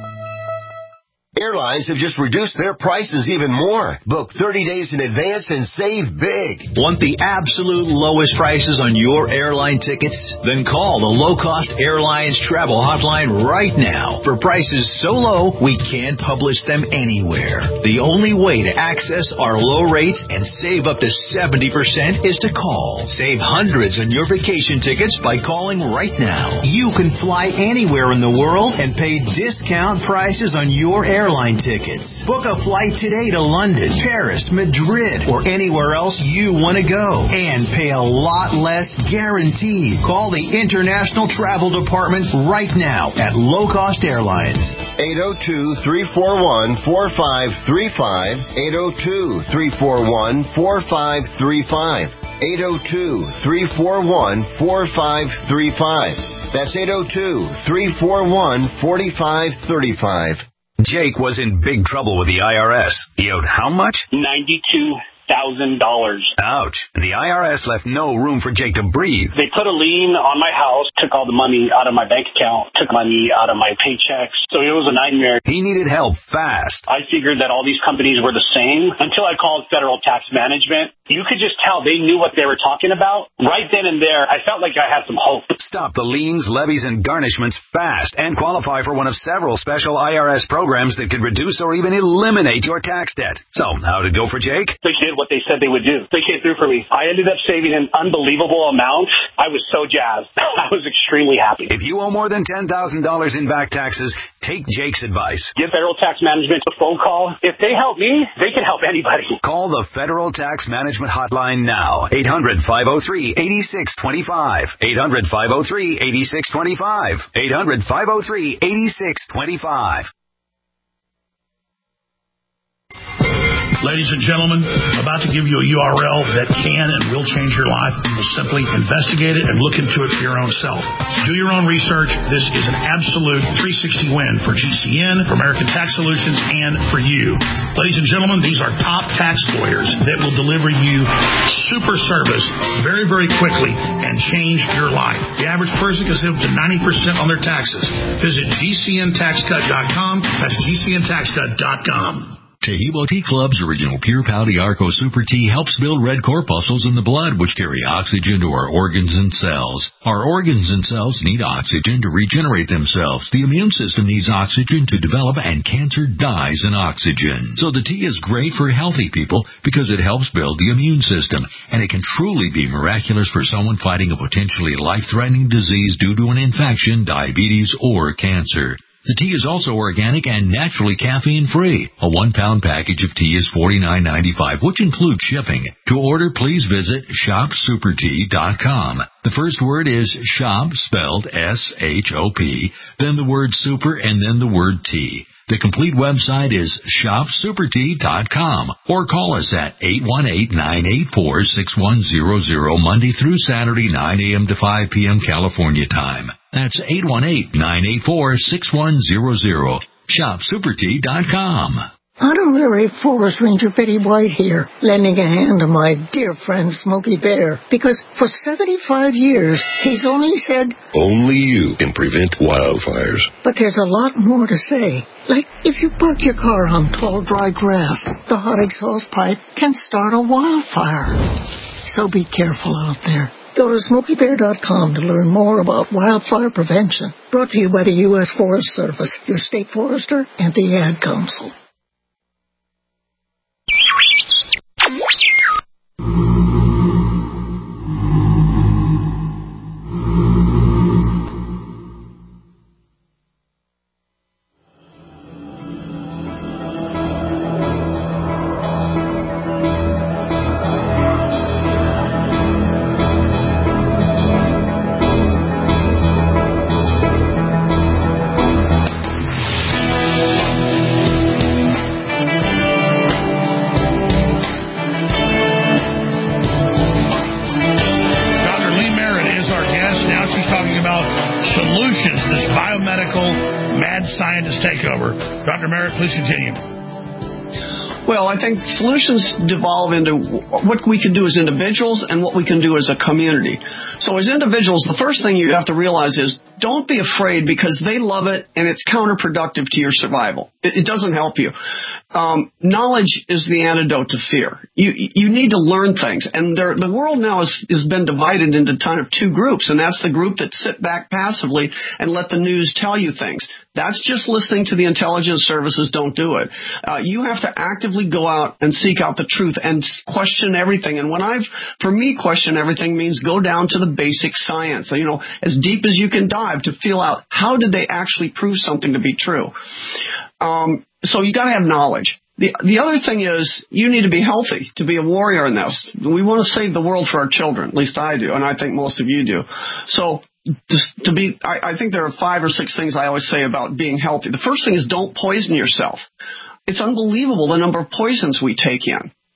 Airlines have just reduced their prices even more. Book thirty days in advance and save big. Want the absolute lowest prices on your airline tickets? Then call the Low Cost Airlines Travel Hotline right now. For prices so low, we can't publish them anywhere. The only way to access our low rates and save up to seventy percent is to call. Save hundreds on your vacation tickets by calling right now. You can fly anywhere in the world and pay discount prices on your airline Airline tickets. Book a flight today to London, Paris, Madrid, or anywhere else you want to go, and pay a lot less guaranteed. Call the International Travel Department right now at Low Cost Airlines. eight oh two, three four one, four five three five. eight oh two, three four one, four five three five. eight oh two, three four one, four five three five. That's eight oh two, three four one, four five three five. Jake was in big trouble with the I R S. He owed how much? ninety-two thousand dollars. Ouch. The I R S left no room for Jake to breathe. They put a lien on my house, took all the money out of my bank account, took money out of my paychecks. So it was a nightmare. He needed help fast. I figured that all these companies were the same until I called Federal Tax Management. You could just tell they knew what they were talking about. Right then and there, I felt like I had some hope. Stop the liens, levies, and garnishments fast and qualify for one of several special I R S programs that could reduce or even eliminate your tax debt. So, how'd it go for Jake? They did what they said they would do. They came through for me. I ended up saving an unbelievable amount. I was so jazzed. I was extremely happy. If you owe more than ten thousand dollars in back taxes, take Jake's advice. Give Federal Tax Management a phone call. If they help me, they can help anybody. Call the Federal Tax Management Hotline now. eight hundred, five oh three, eight six two five. eight hundred, five oh three, eight six two five. eight hundred, five oh three, eight six two five. Ladies and gentlemen, I'm about to give you a U R L that can and will change your life. You will simply investigate it and look into it for your own self. Do your own research. This is an absolute three sixty win for G C N, for American Tax Solutions, and for you. Ladies and gentlemen, these are top tax lawyers that will deliver you super service very, very quickly and change your life. The average person can save up to ninety percent on their taxes. Visit G C N tax cut dot com. That's G C N tax cut dot com. Tahibo Tea Club's original Pure Pouty Arco Super Tea helps build red corpuscles in the blood, which carry oxygen to our organs and cells. Our organs and cells need oxygen to regenerate themselves. The immune system needs oxygen to develop, and cancer dies in oxygen. So the tea is great for healthy people because it helps build the immune system, and it can truly be miraculous for someone fighting a potentially life-threatening disease due to an infection, diabetes, or cancer. The tea is also organic and naturally caffeine-free. A one-pound package of tea is forty-nine ninety-five, which includes shipping. To order, please visit shop super tea dot com. The first word is shop, spelled S H O P, then the word super, and then the word tea. The complete website is shop super tea dot com, or call us at eight one eight, nine eight four, six one zero zero Monday through Saturday, nine a.m. to five p.m. California time. That's eight one eight, nine eight four, six one zero zero. shop super tea dot com. Honorary Forest Ranger Betty White here, lending a hand to my dear friend Smokey Bear, because for seventy-five years, he's only said, only you can prevent wildfires. But there's a lot more to say. Like, if you park your car on tall, dry grass, the hot exhaust pipe can start a wildfire. So be careful out there. Go to smokey bear dot com to learn more about wildfire prevention. Brought to you by the U S Forest Service, your state forester, and the Ad Council. Doctor Merritt, please continue. Well, I think solutions devolve into what we can do as individuals and what we can do as a community. So as individuals, the first thing you have to realize is don't be afraid, because they love it and it's counterproductive to your survival. It, it doesn't help you. Um, knowledge is the antidote to fear. You you need to learn things. And there, the world now has, has been divided into kind of two groups, and that's the group that sit back passively and let the news tell you things. That's just listening to the intelligence services. Don't do it. Uh, you have to actively go out and seek out the truth and question everything. And when I've, for me, question everything means go down to the basic science. So, you know, as deep as you can dive to feel out how did they actually prove something to be true. Um, so you got to have knowledge. The the other thing is you need to be healthy to be a warrior in this. We want to save the world for our children. At least I do, and I think most of you do. So this, to be, I, I think there are five or six things I always say about being healthy. The first thing is don't poison yourself. It's unbelievable the number of poisons we take in.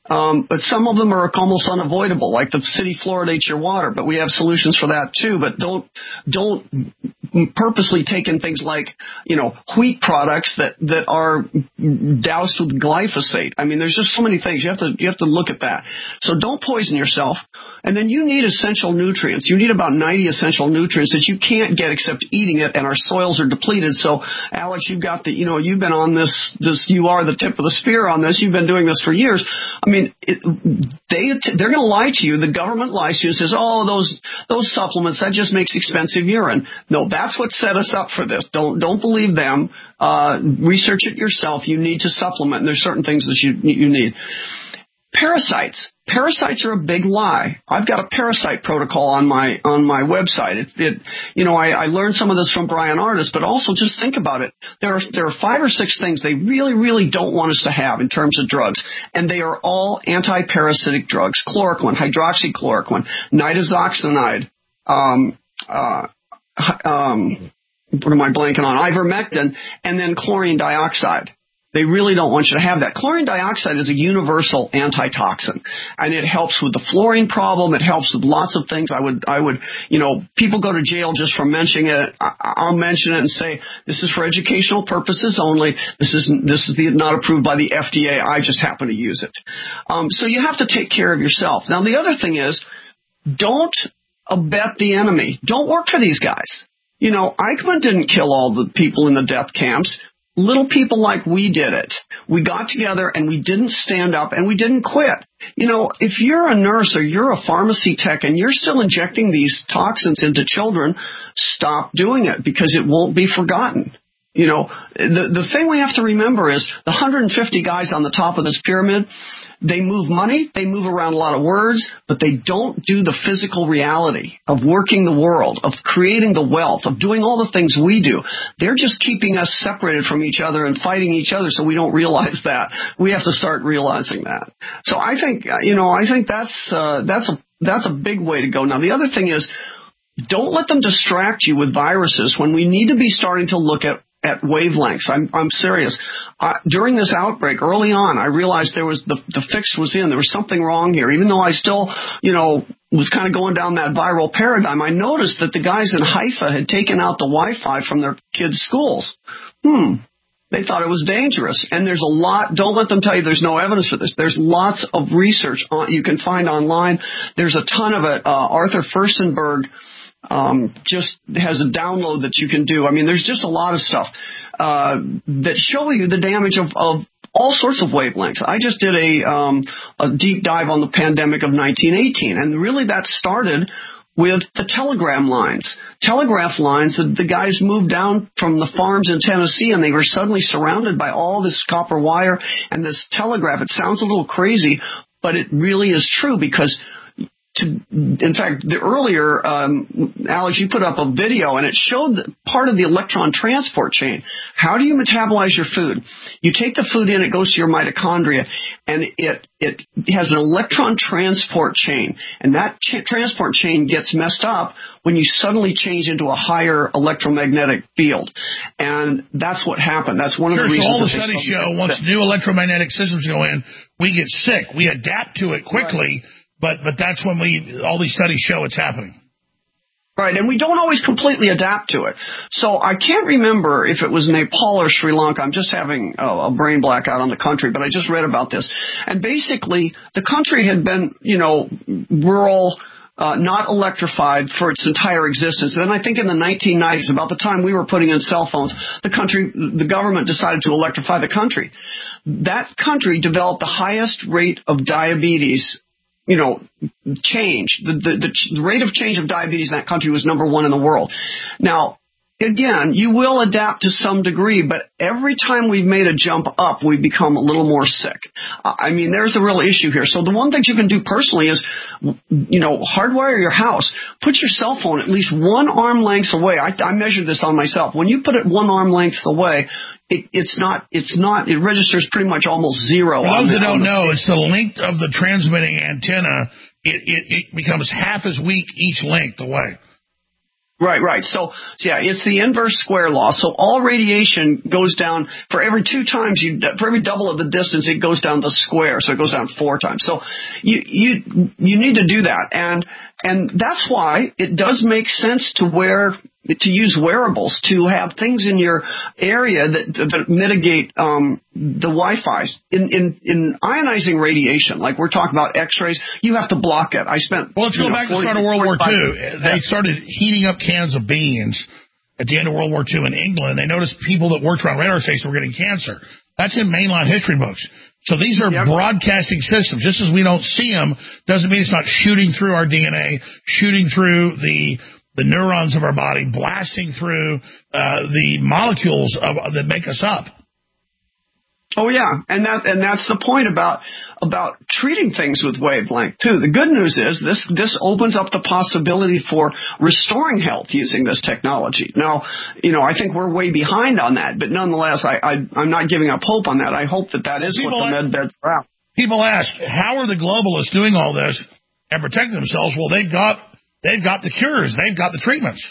Um, but some of them are almost unavoidable, like the city fluoridates your water. But we have solutions for that too. But don't don't purposely take in things like, you know, wheat products that that are doused with glyphosate. I mean, there's just so many things you have to you have to look at that. So don't poison yourself. And then you need essential nutrients. You need about ninety essential nutrients that you can't get except eating it, and our soils are depleted. So, Alex, you've got the, you know, you've been on this, this, you are the tip of the spear on this. You've been doing this for years. I mean, it, they, they're going to lie to you. The government lies to you and says, oh, those, those supplements, that just makes expensive urine. No, that's what set us up for this. Don't, don't believe them. Uh, research it yourself. You need to supplement, and there's certain things that you, you need. Parasites. Parasites are a big lie. I've got a parasite protocol on my on my website. It, it you know, I, I learned some of this from Brian Ardis, but also just think about it. There are there are five or six things they really, really don't want us to have in terms of drugs, and they are all anti-parasitic drugs: chloroquine, hydroxychloroquine, nitazoxanide, um, uh, um, what am I blanking on? Ivermectin, and then chlorine dioxide. They really don't want you to have that. Chlorine dioxide is a universal antitoxin, and it helps with the fluorine problem. It helps with lots of things. I would, I would, you know, people go to jail just for mentioning it. I'll mention it and say, this is for educational purposes only. This isn't, this is the, not approved by the F D A. I just happen to use it. Um, so you have to take care of yourself. Now, the other thing is, don't abet the enemy. Don't work for these guys. You know, Eichmann didn't kill all the people in the death camps. Little people like we did it. We got together and we didn't stand up and we didn't quit. You know, if you're a nurse or you're a pharmacy tech and you're still injecting these toxins into children, stop doing it because it won't be forgotten. You know, the the thing we have to remember is the one hundred fifty guys on the top of this pyramid, they move money, they move around a lot of words, but they don't do the physical reality of working the world, of creating the wealth, of doing all the things we do. They're just keeping us separated from each other and fighting each other so we don't realize that. We have to start realizing that. So I think, you know, I think that's, uh, that's a, that's a big way to go. Now, the other thing is, don't let them distract you with viruses when we need to be starting to look at at wavelengths. I'm, I'm serious. Uh, during this outbreak, early on, I realized there was the, the fix was in. There was something wrong here. Even though I still, you know, was kind of going down that viral paradigm, I noticed that the guys in Haifa had taken out the Wi-Fi from their kids' schools. Hmm. They thought it was dangerous. And there's a lot, don't let them tell you there's no evidence for this. There's lots of research on, you can find online. There's a ton of it. Uh, Arthur Furstenberg Um, just has a download that you can do. I mean, there's just a lot of stuff uh, that show you the damage of, of all sorts of wavelengths. I just did a, um, a deep dive on the pandemic of nineteen eighteen, and really that started with the telegram lines. Telegraph lines, the, the guys moved down from the farms in Tennessee, and they were suddenly surrounded by all this copper wire and this telegraph. It sounds a little crazy, but it really is true because To, in fact, the earlier, um, Alex, you put up a video, and it showed the, part of the electron transport chain. How do you metabolize your food? You take the food in, it goes to your mitochondria, and it it has an electron transport chain, and that ch- transport chain gets messed up when you suddenly change into a higher electromagnetic field, and that's what happened. That's one sure, of the reasons. So all the studies show once that, new electromagnetic systems go in, we get sick. We adapt to it quickly. Right. But but that's when we all these studies show it's happening. Right, and we don't always completely adapt to it. So I can't remember if it was Nepal or Sri Lanka. I'm just having a, a brain blackout on the country, but I just read about this. And basically, the country had been, you know, rural, uh, not electrified for its entire existence. And then I think in the nineteen nineties, about the time we were putting in cell phones, the country, the government decided to electrify the country. That country developed the highest rate of diabetes. You know, change. The, the, the rate of change of diabetes in that country was number one in the world. Now, again, you will adapt to some degree, but every time we've made a jump up, we become a little more sick. Uh, I mean, there's a real issue here. So the one thing you can do personally is, you know, hardwire your house. Put your cell phone at least one arm length away. I, I measured this on myself. When you put it one arm length away, It, it's not, it's not, it registers pretty much almost zero. For those that don't know, it's the length of the transmitting antenna. It, it, it becomes half as weak each length away. Right, right. So, so, yeah, it's the inverse square law. So all radiation goes down for every two times you, for every double of the distance, it goes down the square. So it goes down four times. So you, you, you need to do that. And, and that's why it does make sense to wear, to use wearables, to have things in your area that, that mitigate, um, the Wi-Fi. In, in, in ionizing radiation, like we're talking about X-rays, you have to block it. I spent, Well, let's go know, back to the forty, start of World War Two. They yeah. started heating up cans of beans at the end of World War Two in England. They noticed people that worked around radar stations were getting cancer. That's in mainline history books. So these are yep. broadcasting systems. Just as we don't see them, doesn't mean it's not shooting through our D N A, shooting through the the neurons of our body, blasting through uh, the molecules of, that make us up. Oh yeah, and that and that's the point about about treating things with wavelength too. The good news is this this opens up the possibility for restoring health using this technology. Now, you know, I think we're way behind on that, but nonetheless, I, I I'm not giving up hope on that. I hope that that is people what the med beds are. People ask, how are the globalists doing all this and protecting themselves? Well, they've got they've got the cures, they've got the treatments.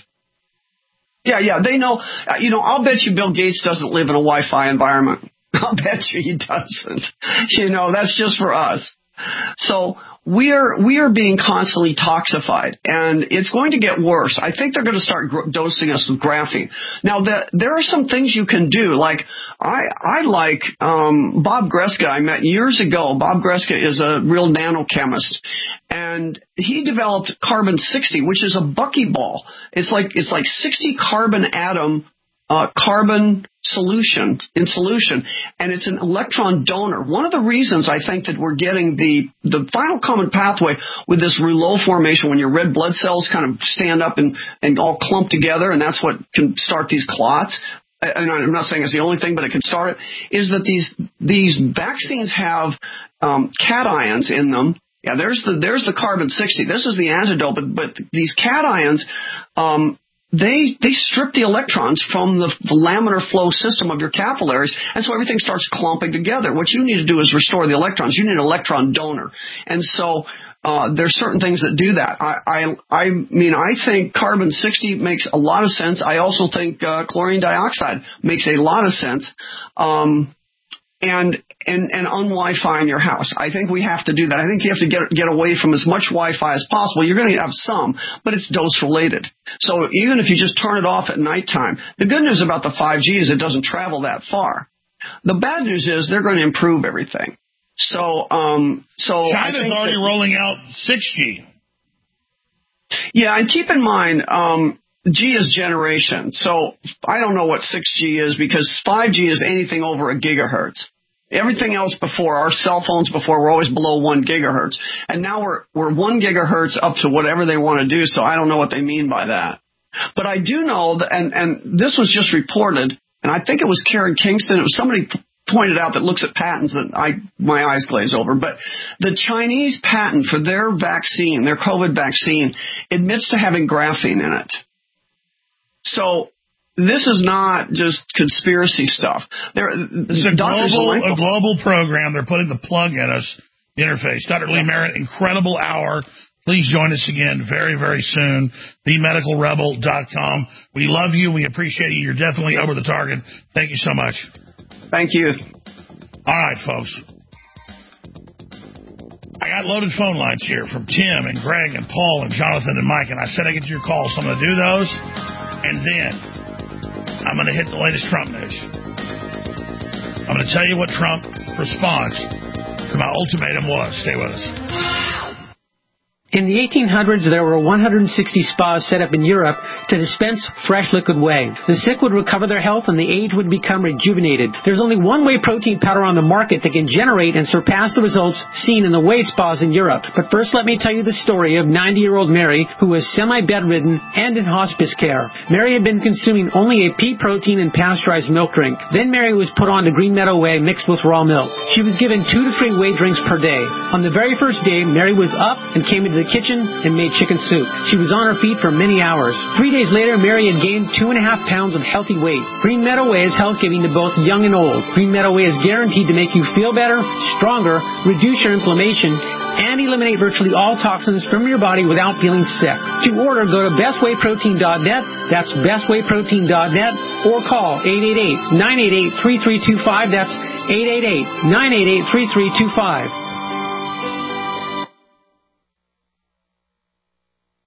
Yeah, yeah, they know. Uh, you know, I'll bet you Bill Gates doesn't live in a Wi-Fi environment. I'll bet you he doesn't. You know, that's just for us. So we are we are being constantly toxified, and it's going to get worse. I think they're going to start gr- dosing us with graphene. Now, the, there are some things you can do. Like I I like um, Bob Greska. I met years ago. Bob Greska is a real nanochemist, and he developed carbon sixty, which is a buckyball. It's like it's like sixty carbon atom. Uh, carbon solution in solution, and it's an electron donor. One of the reasons I think that we're getting the the final common pathway with this rouleau formation, when your red blood cells kind of stand up and, and all clump together, and that's what can start these clots. And I'm not saying it's the only thing, but it can start it, is that these these vaccines have um, cations in them. Yeah, there's the there's the carbon sixty. This is the antidote, but, but these cations, um, They they strip the electrons from the, the laminar flow system of your capillaries, and so everything starts clumping together. What you need to do is restore the electrons. You need an electron donor, and so uh, there's certain things that do that. I, I I mean I think carbon sixty makes a lot of sense. I also think uh, chlorine dioxide makes a lot of sense. Um, And, and, and un-Wi-Fi in your house. I think we have to do that. I think you have to get, get away from as much Wi-Fi as possible. You're going to have some, but it's dose related. So even if you just turn it off at nighttime, the good news about the five G is it doesn't travel that far. The bad news is they're going to improve everything. So, um, so China's already that, rolling out six G. Yeah, and keep in mind, um, G is generation. So I don't know what six G is, because five G is anything over a gigahertz. Everything else before, our cell phones before, were always below one gigahertz. And now we're we're one gigahertz up to whatever they want to do, so I don't know what they mean by that. But I do know that, and, and this was just reported, and I think it was Karen Kingston, it was somebody pointed out that looks at patents that I my eyes glaze over, but the Chinese patent for their vaccine, their COVID vaccine, admits to having graphene in it. So this is not just conspiracy stuff. There, this is a global, a global program. They're putting the plug in us, the interface. Doctor Lee Merritt, incredible hour. Please join us again very, very soon. the medical rebel dot com. We love you. We appreciate you. You're definitely over the target. Thank you so much. Thank you. All right, folks. I got loaded phone lines here from Tim and Greg and Paul and Jonathan and Mike, and I said I get to your calls, so I'm going to do those. And then I'm going to hit the latest Trump news. I'm going to tell you what Trump's response to my ultimatum was. Stay with us. In the eighteen hundreds, there were one hundred sixty spas set up in Europe to dispense fresh liquid whey. The sick would recover their health and the aged would become rejuvenated. There's only one whey protein powder on the market that can generate and surpass the results seen in the whey spas in Europe. But first, let me tell you the story of ninety-year-old Mary, who was semi-bedridden and in hospice care. Mary had been consuming only a pea protein and pasteurized milk drink. Then Mary was put on to Green Meadow Whey mixed with raw milk. She was given two to three whey drinks per day. On the very first day, Mary was up and came into the kitchen and made chicken soup. She was on her feet for many hours. Three days later, Mary had gained two and a half pounds of healthy weight. Green Meadow Whey is health-giving to both young and old. Green Meadow Whey is guaranteed to make you feel better, stronger, reduce your inflammation, and eliminate virtually all toxins from your body without feeling sick. To order, go to best way protein dot net. That's best way protein dot net, or call eight eight eight, nine eight eight, three three two five. That's eight eight eight, nine eight eight, three three two five.